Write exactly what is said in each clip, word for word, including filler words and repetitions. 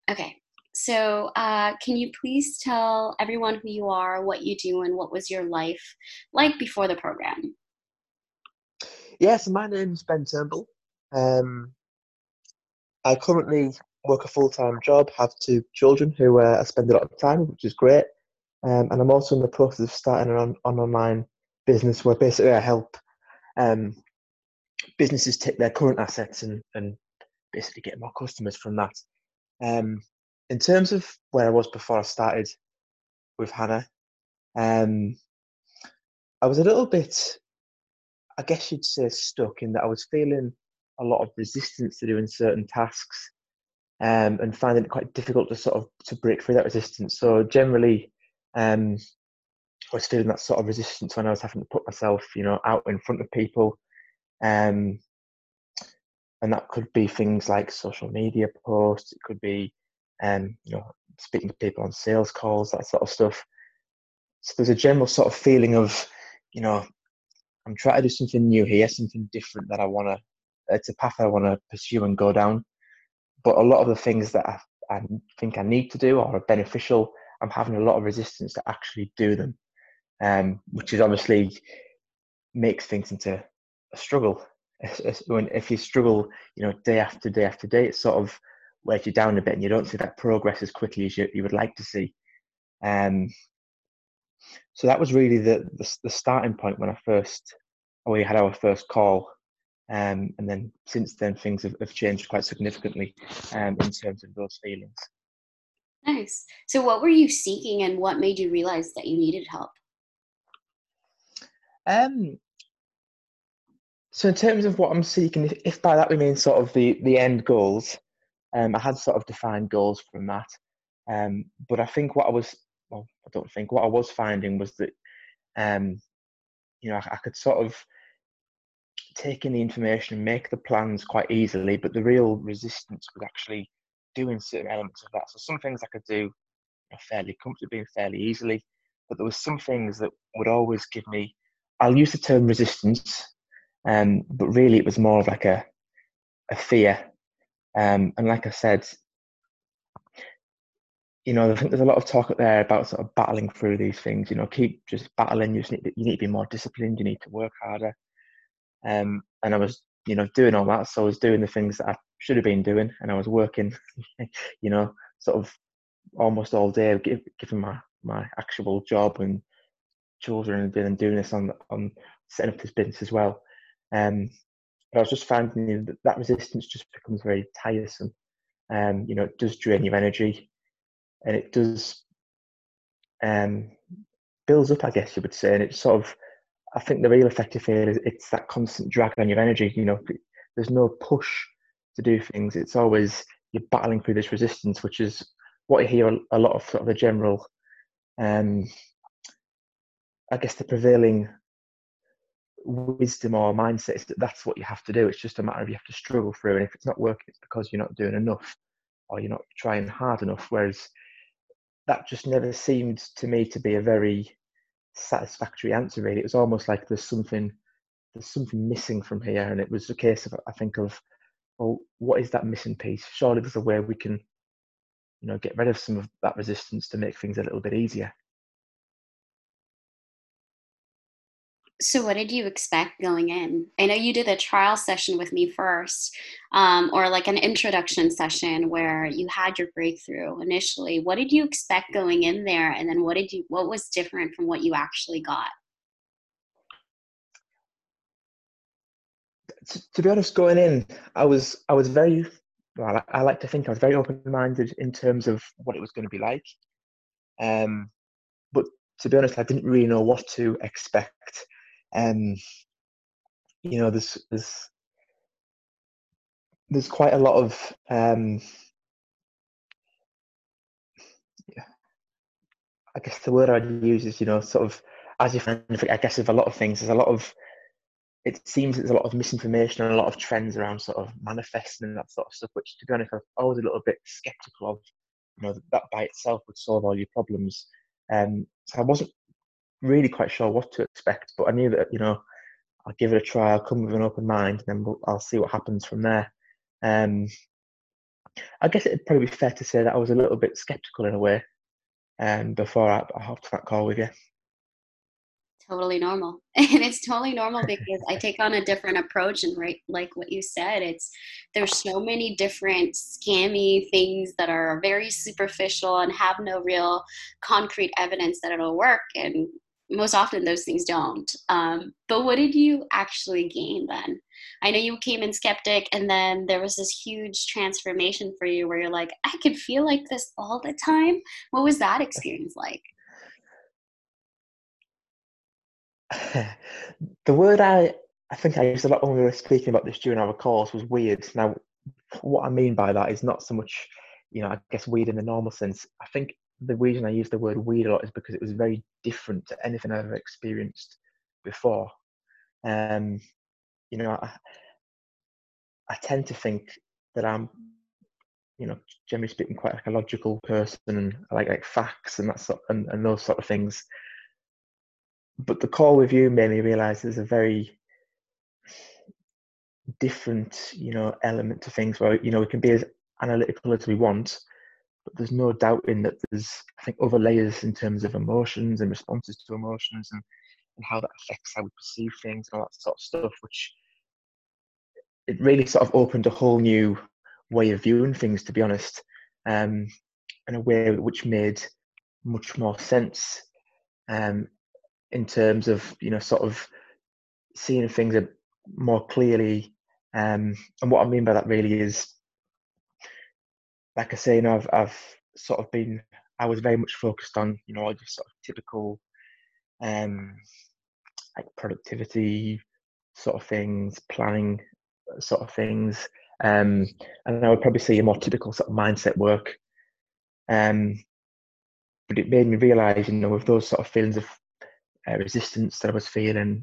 Okay. So, uh, can you please tell everyone who you are, what you do, and what was your life like before the program? Yeah, so my name's Ben Turnbull. Um, I currently work a full-time job, have two children who uh, I spend a lot of time, with, which is great. Um, and I'm also in the process of starting an, on, an online business where basically I help um, businesses take their current assets and, and basically get more customers from that. Um, in terms of where I was before I started with Hannah, um, I was a little bit, I guess you'd say, stuck in that I was feeling a lot of resistance to doing certain tasks, um, and finding it quite difficult to sort of to break through that resistance. So generally, um, I was feeling that sort of resistance when I was having to put myself, you know, out in front of people, um, and that could be things like social media posts. It could be, um, you know, speaking to people on sales calls, that sort of stuff. So there's a general sort of feeling of, you know, I'm trying to do something new here, something different that I want to. It's a path I want to pursue and go down. But a lot of the things that I, I think I need to do or are beneficial, I'm having a lot of resistance to actually do them, um, which is obviously makes things into a struggle. When if you struggle, you know, day after day after day, it sort of wears you down a bit, and you don't see that progress as quickly as you, you would like to see. Um, so that was really the, the the starting point when I first, when we had our first call. Um, and then since then, things have, have changed quite significantly, um, in terms of those feelings. Nice. So, what were you seeking, and what made you realize that you needed help? Um, so in terms of what I'm seeking, if, if by that we mean sort of the the end goals, um, I had sort of defined goals from that. Um, but I think what I was, well, I don't think what I was finding was that, um, you know, I, I could sort of take in the information and make the plans quite easily, but the real resistance was actually doing certain elements of that. So some things I could do, you know, fairly comfortably and fairly easily, but there was some things that would always give me. I'll use the term resistance, um, but really it was more of like a a fear. Um, and like I said, you know, I think there's a lot of talk out there about sort of battling through these things. You know, keep just battling. You just need to, you need to be more disciplined. You need to work harder. Um, and I was, you know, doing all that. So I was doing the things that I should have been doing, and I was working, you know, sort of almost all day, give, given my my actual job and children, and then doing this on on setting up this business as well. Um, but I was just finding that that resistance just becomes very tiresome. Um, you know, it does drain your energy, and it does um builds up, I guess you would say, and it's sort of. I think the real effective here is it's that constant drag on your energy. You know, there's no push to do things. It's always you're battling through this resistance, which is what I hear a, a lot of sort of the general, um, I guess the prevailing wisdom or mindset is that that's what you have to do. It's just a matter of you have to struggle through, and if it's not working, it's because you're not doing enough or you're not trying hard enough. Whereas that just never seemed to me to be a very satisfactory answer. Really, it was almost like there's something there's something missing from here, and it was a case of I think of, well, what is that missing piece? Surely there's a way we can, you know, get rid of some of that resistance to make things a little bit easier. So, what did you expect going in? I know you did a trial session with me first, um, or like an introduction session where you had your breakthrough initially. What did you expect going in there, and then what did you? What was different from what you actually got? To, to be honest, going in, I was I was very well. I, I like to think I was very open minded in terms of what it was going to be like. Um, but to be honest, I didn't really know what to expect. Um, you know, there's there's there's quite a lot of um, I guess the word I'd use is, you know, sort of as you find, I guess with a lot of things, there's a lot of it seems there's a lot of misinformation and a lot of trends around sort of manifesting and that sort of stuff, which to be honest, I was always a little bit skeptical of. You know, that, that by itself would solve all your problems. Um, so I wasn't really quite sure what to expect, but I knew that, you know, I'll give it a try. I'll come with an open mind, and then we'll, I'll see what happens from there. Um, I guess it'd probably be fair to say that I was a little bit skeptical in a way, um, before I, I hopped that call with you. Totally normal. And it's totally normal because I take on a different approach, and right, like what you said, it's there's so many different scammy things that are very superficial and have no real concrete evidence that it'll work, and most often those things don't. Um, but what did you actually gain then? I know you came in skeptic, and then there was this huge transformation for you where you're like, I could feel like this all the time. What was that experience like? The word I I think I used a lot when we were speaking about this during our calls was weird. Now, what I mean by that is not so much, you know, I guess weird in the normal sense. I think the reason I use the word weird a lot is because it was very different to anything I've ever experienced before. Um, you know, I, I tend to think that I'm, you know, generally speaking, quite like a logical person, and I like like facts and that sort and, and those sort of things. But the call with you made me realise there's a very different, you know, element to things where, you know, we can be as analytical as we want, but there's no doubting that there's, I think, other layers in terms of emotions and responses to emotions, and, and how that affects how we perceive things and all that sort of stuff, which it really sort of opened a whole new way of viewing things, to be honest, um, in a way which made much more sense, um, in terms of, you know, sort of seeing things more clearly. Um, and what I mean by that really is, like I say, you know, I've, I've sort of been, I was very much focused on, you know, all just sort of typical, um, like productivity sort of things, planning sort of things. Um, and I would probably say a more typical sort of mindset work. Um, but it made me realize, you know, with those sort of feelings of uh, resistance that I was feeling,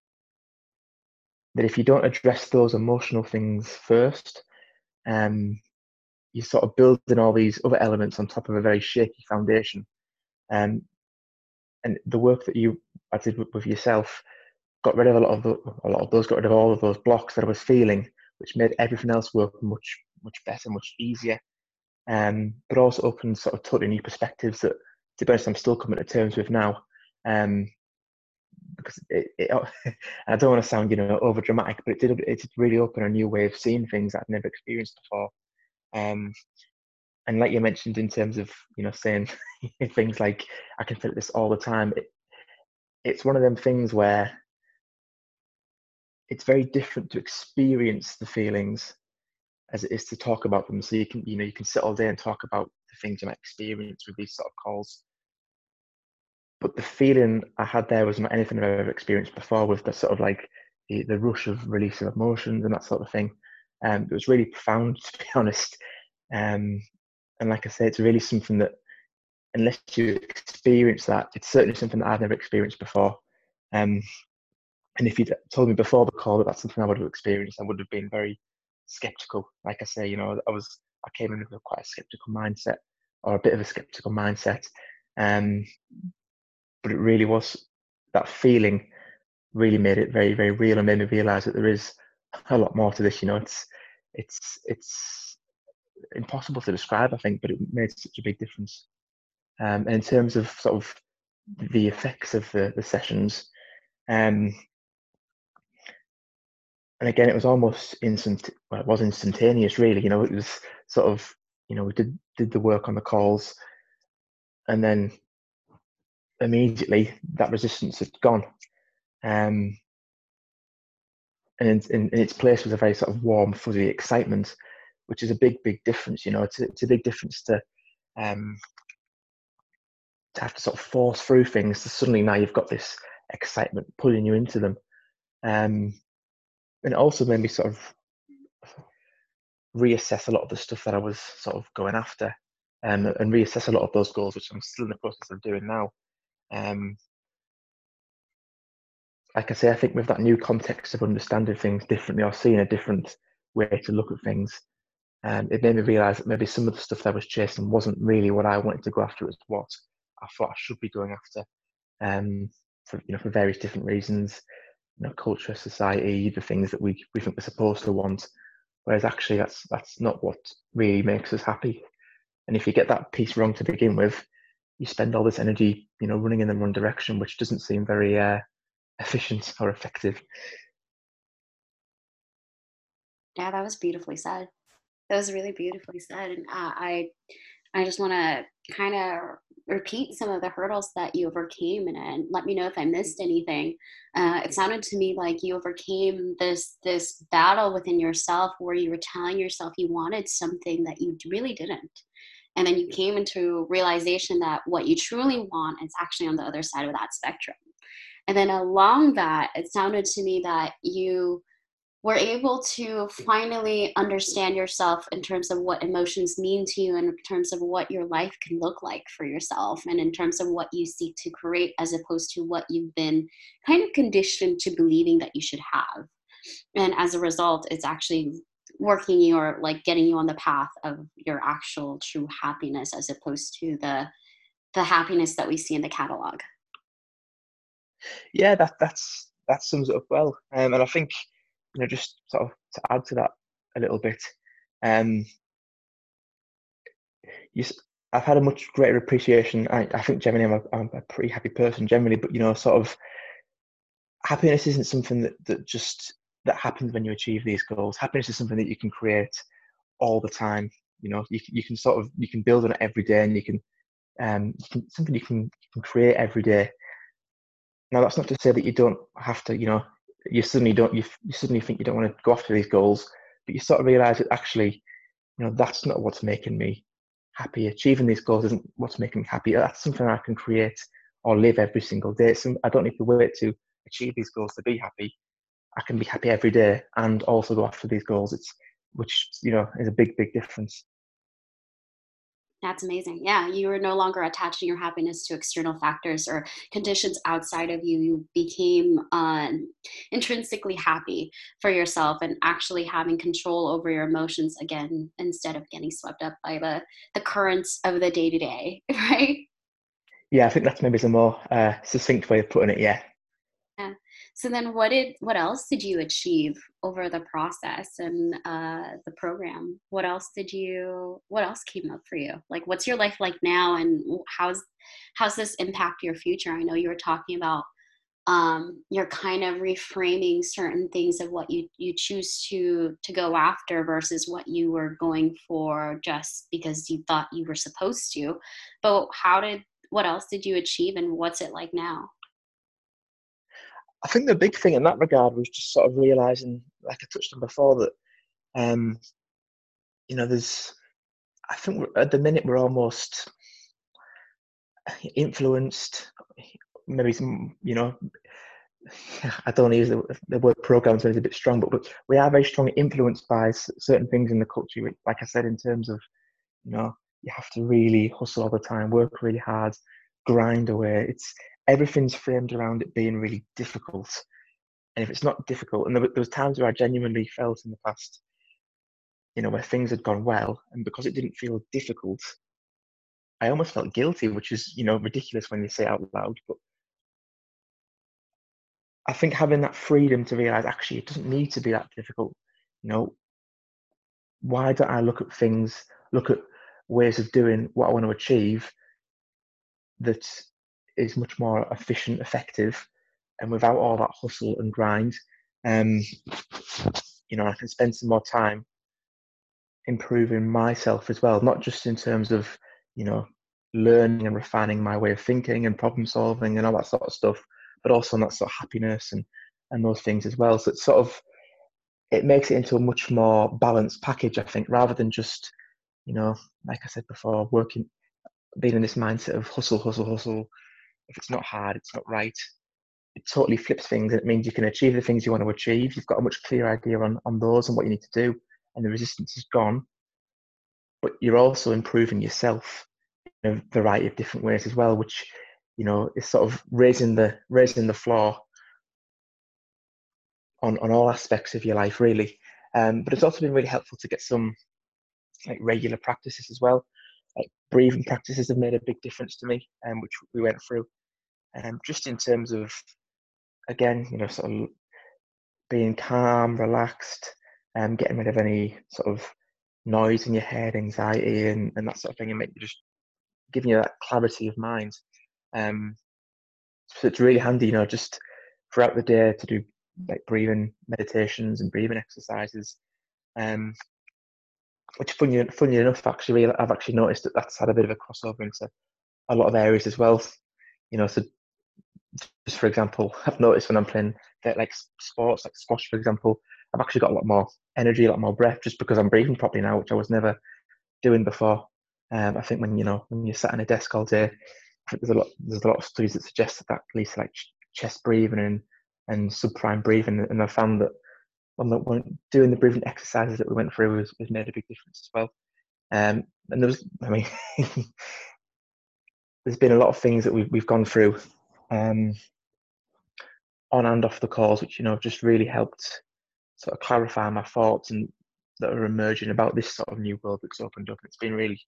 that if you don't address those emotional things first, um, you sort of building all these other elements on top of a very shaky foundation. Um, and the work that you I did with, with yourself got rid of a lot of the, a lot of those, got rid of all of those blocks that I was feeling, which made everything else work much much better, much easier. Um, but also opened sort of totally new perspectives that, to be honest, I'm still coming to terms with now. Um, because it, it I don't want to sound, you know, over dramatic, but it did it did really open a new way of seeing things I'd never experienced before. Um, and like you mentioned, in terms of, you know, saying things like I can feel this all the time, it, it's one of them things where it's very different to experience the feelings as it is to talk about them. So you can, you know, you can sit all day and talk about the things you might experience with these sort of calls, but the feeling I had there was not anything I've ever experienced before, with the sort of like the, the rush of release of emotions and that sort of thing. Um, it was really profound, to be honest. Um, and like I say, it's really something that, unless you experience that, it's certainly something that I've never experienced before. Um, and if you'd told me before the call that that's something I would have experienced, I would have been very skeptical. Like I say, you know, I was I came in with quite a skeptical mindset, or a bit of a skeptical mindset. Um, but it really was, that feeling really made it very, very real, and made me realise that there is a lot more to this. You know, it's it's it's impossible to describe, I think, but it made such a big difference. Um, and in terms of sort of the effects of the, the sessions, um, and again, it was almost instant. Well, it was instantaneous, really. You know, it was sort of, you know, we did did the work on the calls, and then immediately that resistance had gone. Um, and in, in, in its place was a very sort of warm, fuzzy excitement, which is a big, big difference. You know, it's a, it's a big difference to um, to have to sort of force through things. To suddenly now you've got this excitement pulling you into them. Um, and it also made me sort of reassess a lot of the stuff that I was sort of going after, um, and reassess a lot of those goals, which I'm still in the process of doing now. Um, like I say, I think with that new context of understanding things differently, or seeing a different way to look at things, um, it made me realise that maybe some of the stuff that I was chasing wasn't really what I wanted to go after. It was what I thought I should be going after, um, for, you know, for various different reasons, you know, culture, society, the things that we we think we're supposed to want. whereas actually that's that's not what really makes us happy. And if you get that piece wrong to begin with, you spend all this energy, you know, running in the wrong direction, which doesn't seem very uh, efficient or effective. Yeah, that was beautifully said. That was really beautifully said. And uh, I I just want to kind of repeat some of the hurdles that you overcame, and, and let me know if I missed anything. Uh, it sounded to me like you overcame this this battle within yourself where you were telling yourself you wanted something that you really didn't. And then you came into realization that what you truly want is actually on the other side of that spectrum. And then along that, it sounded to me that you were able to finally understand yourself in terms of what emotions mean to you and in terms of what your life can look like for yourself and in terms of what you seek to create as opposed to what you've been kind of conditioned to believing that you should have. And as a result, it's actually working you or like getting you on the path of your actual true happiness as opposed to the the happiness that we see in the catalog. Yeah, that that's that sums it up well. Um, and I think, you know, just sort of to add to that a little bit, um, you, s- I've had a much greater appreciation. I, I think generally I'm a, I'm a pretty happy person generally, but you know, sort of happiness isn't something that, that just that happens when you achieve these goals. Happiness is something that you can create all the time. You know, you, you can sort of you can build on it every day, and you can um you can, something you can you can create every day. Now that's not to say that you don't have to. You know, you suddenly don't you, you suddenly think you don't want to go after these goals, but you sort of realize that actually, you know, that's not what's making me happy. Achieving these goals isn't what's making me happy. That's something I can create or live every single day. So I don't need to wait to achieve these goals to be happy. I can be happy every day and also go after these goals. It's which you know is a big, big difference. That's amazing. Yeah, you were no longer attaching your happiness to external factors or conditions outside of you. You became um, intrinsically happy for yourself and actually having control over your emotions again instead of getting swept up by the the currents of the day to day, right? Yeah, I think that's maybe the more uh, succinct way of putting it. Yeah, Yeah. So then what did what else did you achieve over the process and uh, the program? What else did you what else came up for you? Like what's your life like now and how's how's this impact your future? I know you were talking about um, you're kind of reframing certain things of what you you choose to to go after versus what you were going for just because you thought you were supposed to. But how did what else did you achieve and what's it like now? I think the big thing in that regard was just sort of realizing, like I touched on before, that um, you know, there's. I think we're, at the minute we're almost influenced. Maybe some, you know, I don't want to use the, the word program, so it's a bit strong, but, but we are very strongly influenced by s- certain things in the culture. Like I said, in terms of, you know, you have to really hustle all the time, work really hard, grind away. It's everything's framed around it being really difficult. And if it's not difficult, and there, were- there was times where I genuinely felt in the past, you know, where things had gone well, and because it didn't feel difficult, I almost felt guilty, which is, you know, ridiculous when you say it out loud. But I think having that freedom to realize actually it doesn't need to be that difficult. You know, why don't I look at things, look at ways of doing what I want to achieve that is much more efficient, effective, and without all that hustle and grind. Um, you know, I can spend some more time improving myself as well, not just in terms of, you know, learning and refining my way of thinking and problem solving and all that sort of stuff, but also on that sort of happiness and and those things as well. So it's sort of it makes it into a much more balanced package, I think, rather than just, you know, like I said before, working being in this mindset of hustle, hustle, hustle. If it's not hard, it's not right. It totally flips things. And it means you can achieve the things you want to achieve. You've got a much clearer idea on, on those and what you need to do, and the resistance is gone. But you're also improving yourself in a variety of different ways as well, which, you know, is sort of raising the raising the floor on, on all aspects of your life, really. Um, but it's also been really helpful to get some like regular practices as well. Like breathing practices have made a big difference to me, um, which we went through. Um, just in terms of again, you know, sort of being calm, relaxed, um, getting rid of any sort of noise in your head, anxiety, and, and that sort of thing, and make you just giving you that clarity of mind. Um, so it's really handy, you know, just throughout the day to do like breathing meditations and breathing exercises. Um, which funny, funny enough, actually, I've actually noticed that that's had a bit of a crossover into a lot of areas as well. You know, so just for example, I've noticed when I'm playing like sports, like squash, for example, I've actually got a lot more energy, a lot more breath, just because I'm breathing properly now, which I was never doing before. Um, I think when you know when you're sat on a desk all day, I think there's a lot there's a lot of studies that suggest that that leads to like chest breathing and and subprime breathing, and I found that when, when doing the breathing exercises that we went through was, was made a big difference as well. Um, and there was, I mean, there's been a lot of things that we've we've gone through, um, on and off the calls, which you know just really helped sort of clarify my thoughts and that are emerging about this sort of new world that's opened up. It's been really,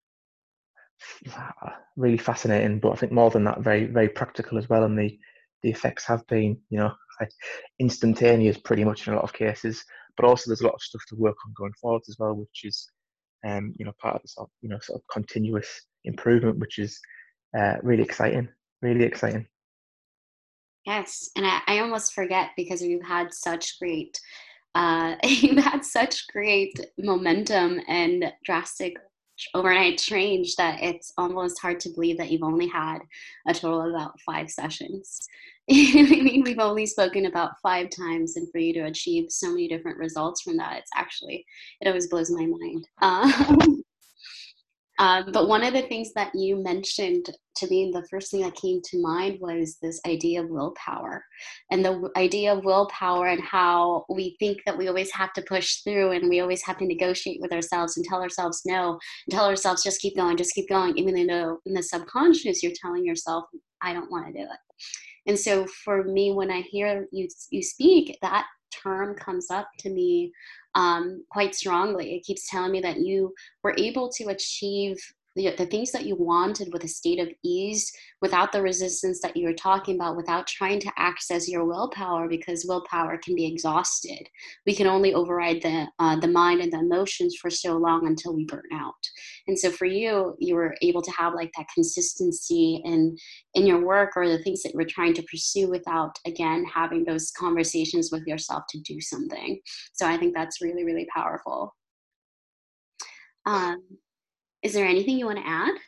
really fascinating, but I think more than that, very, very practical as well. And the the effects have been, you know, like instantaneous, pretty much in a lot of cases. But also, there's a lot of stuff to work on going forward as well, which is, um, you know, part of the sort of, you know, sort of continuous improvement, which is uh, really exciting, really exciting. Yes, and I, I almost forget because you've had such great, uh, you've had such great momentum and drastic overnight change that it's almost hard to believe that you've only had a total of about five sessions. You know what I mean? We've only spoken about five times, and for you to achieve so many different results from that, it's actually, it always blows my mind. Um, Um, but one of the things that you mentioned to me, the first thing that came to mind was this idea of willpower, and the w- idea of willpower and how we think that we always have to push through and we always have to negotiate with ourselves and tell ourselves no, and tell ourselves just keep going, just keep going, even though in the subconscious you're telling yourself, I don't want to do it. And so for me, when I hear you you speak, that term comes up to me um, quite strongly. It keeps telling me that you were able to achieve the, the things that you wanted with a state of ease without the resistance that you were talking about, without trying to access your willpower, because willpower can be exhausted. We can only override the uh, the mind and the emotions for so long until we burn out. And so for you, you were able to have like that consistency in in your work or the things that you were trying to pursue without, again, having those conversations with yourself to do something. So I think that's really, really powerful. Um, is there anything you want to add?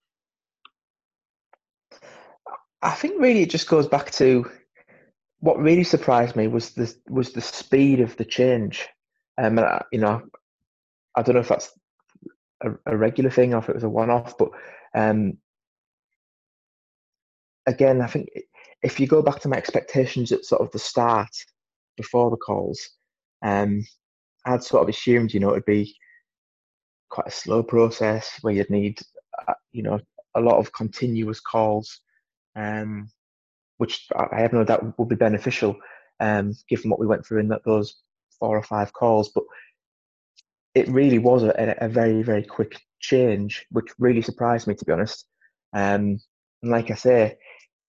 I think really it just goes back to what really surprised me was the was the speed of the change. Um, and I, you know, I don't know if that's a, a regular thing or if it was a one-off, but um, again, I think if you go back to my expectations at sort of the start, before the calls, um, I'd sort of assumed, you know, it'd be quite a slow process where you'd need, uh, you know, a lot of continuous calls, um, which I I have no doubt will be beneficial, um, given what we went through in that those four or five calls. But it really was a, a very, very quick change, which really surprised me, to be honest. Um, and like I say,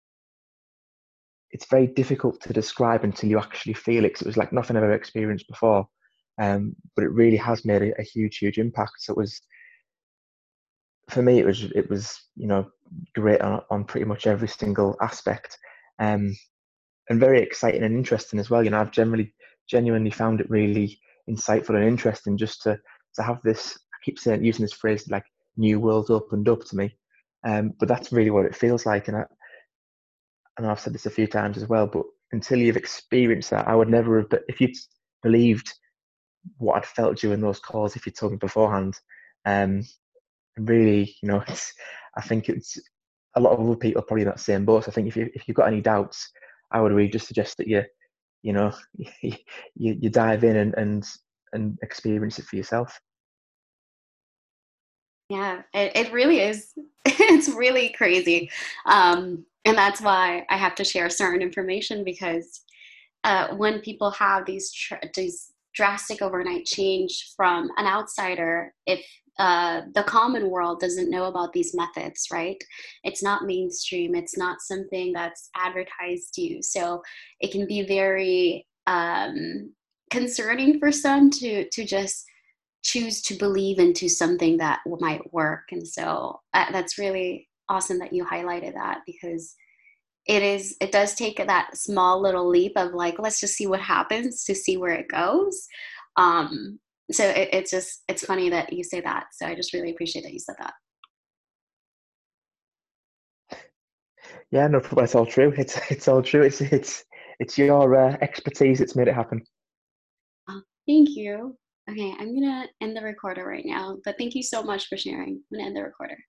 it's very difficult to describe until you actually feel it, 'cause it was like nothing I've ever experienced before. Um, but it really has made a, a huge, huge impact. So it was, for me, it was, it was, you know, great on, on pretty much every single aspect. Um, and very exciting and interesting as well. You know, I've generally, genuinely found it really insightful and interesting just to, to have this, I keep saying, using this phrase, like new world opened up to me. Um, but that's really what it feels like. And I, and I've said this a few times as well, but until you've experienced that, I would never have, if you'd believed what I'd felt during those calls, if you told me beforehand, um, really, you know, it's, I think it's a lot of other people are probably in that same boat. So I think if you if you've got any doubts, I would really just suggest that you, you know, you, you dive in and, and and experience it for yourself. Yeah, it, it really is. It's really crazy. Um, and that's why I have to share certain information because uh, when people have these tr- these drastic overnight change from an outsider, if uh, the common world doesn't know about these methods, right? It's not mainstream. It's not something that's advertised to you, so it can be very um, concerning for some to to just choose to believe into something that might work. And so uh, that's really awesome that you highlighted that, because it is it does take that small little leap of like, let's just see what happens to see where it goes. um so it, it's just it's funny that you say that, so I just really appreciate that you said that. Yeah, no problem. It's all true. It's it's all true. It's it's it's your uh, expertise that's made it happen. Oh, thank you. Okay, I'm gonna end the recorder right now, but thank you so much for sharing. I'm gonna end the recorder.